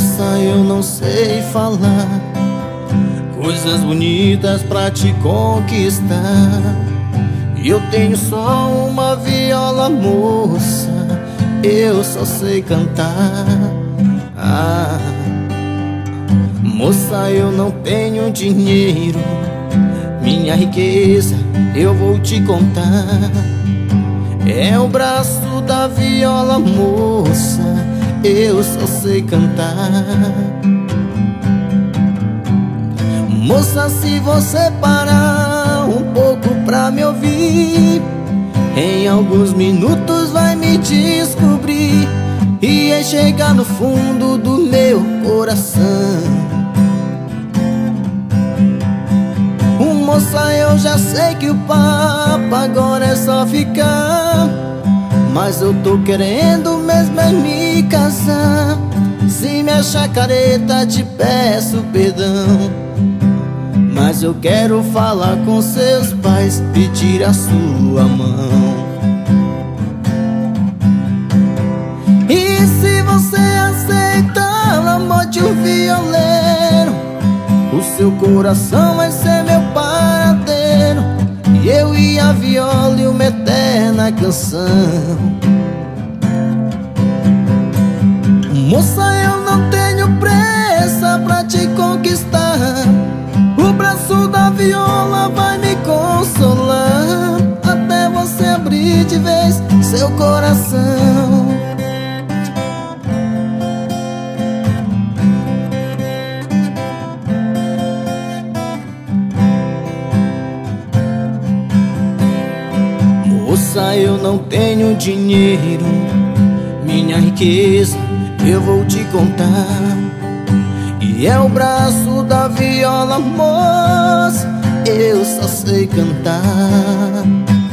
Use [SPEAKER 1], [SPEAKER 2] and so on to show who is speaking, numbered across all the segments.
[SPEAKER 1] Moça, eu não sei falar coisas bonitas pra te conquistar. Eu tenho só uma viola, moça, eu só sei cantar. Moça, eu não tenho dinheiro, minha riqueza eu vou te contar. É o braço da viola, moça, eu só sei cantar. Moça, se você parar um pouco pra me ouvir, em alguns minutos vai me descobrir e é chegar no fundo do meu coração. Moça, eu já sei que o papo agora é só ficar, mas eu tô querendo mesmo é me casar. Se me achar careta te peço perdão, mas eu quero falar com seus pais, pedir a sua mão. E se você aceitar o amor de um violeiro, o seu coração vai ser meu paradeiro, e eu e a viola e uma eterna canção. Moça, eu não tenho pressa pra te conquistar, o braço da viola vai me consolar, até você abrir de vez seu coração. Moça, eu não tenho dinheiro, minha riqueza eu vou te contar. E é o braço da viola, moça, eu só sei cantar.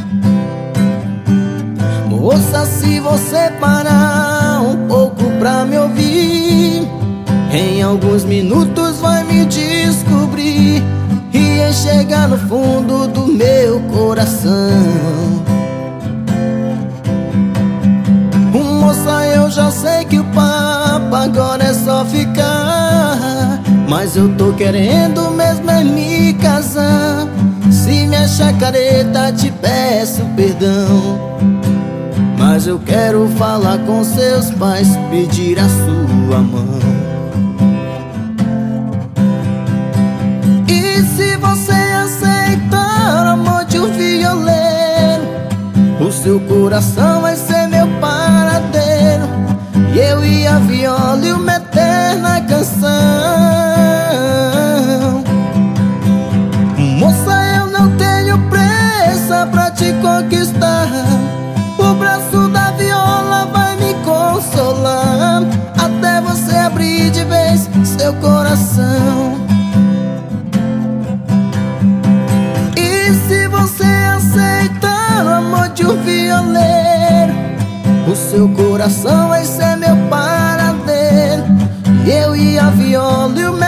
[SPEAKER 1] Moça, se você parar um pouco pra me ouvir, em alguns minutos vai me descobrir e chegar no fundo do meu coração. Moça, eu já sei que o papo agora é só ficar, mas eu tô querendo mesmo é me casar. Se me achar careta te peço perdão, mas eu quero falar com seus pais, pedir a sua mão. E se você aceitar o amor de um violeiro, o seu coração vai ser meu paradeiro, e eu e a viola e uma eterna canção. Moça, eu não tenho pressa pra te conquistar, o braço da viola vai me consolar, até você abrir de vez seu coração. E se você aceitar o amor de um violeiro, o seu coração vai ser meu paradeiro, e eu e a viola e o